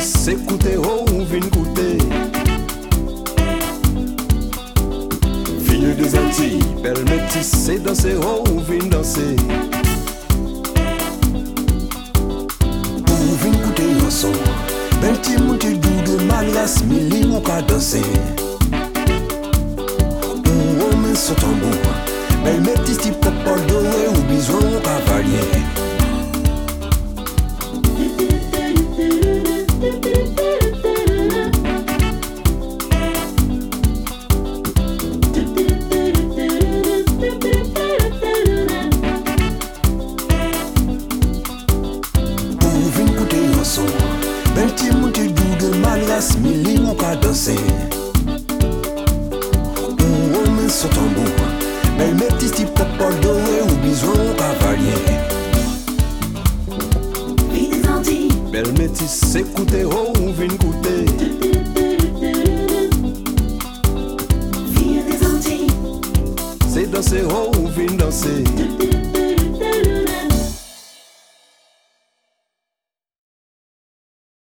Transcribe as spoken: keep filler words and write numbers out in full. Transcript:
métis, écoutez, oh, on vient écouter. Fille des Antilles, belle métis, c'est danser, oh, on vient danser. On vient écouter un son, belle petit monté doux de Marias, Mili, on va danser. On met son tambour, belle métis, type pop, doré, ou bison, cavalier. Bel petit monté doux de Marias, Mili, on va danser. On met son tambour, belle métis, type pop, doré, ou bison, cavalier. Vie des Antilles, belle métis, écoutez, oh, on vient écouter. Vie des Antilles, c'est danser, oh, on vient danser.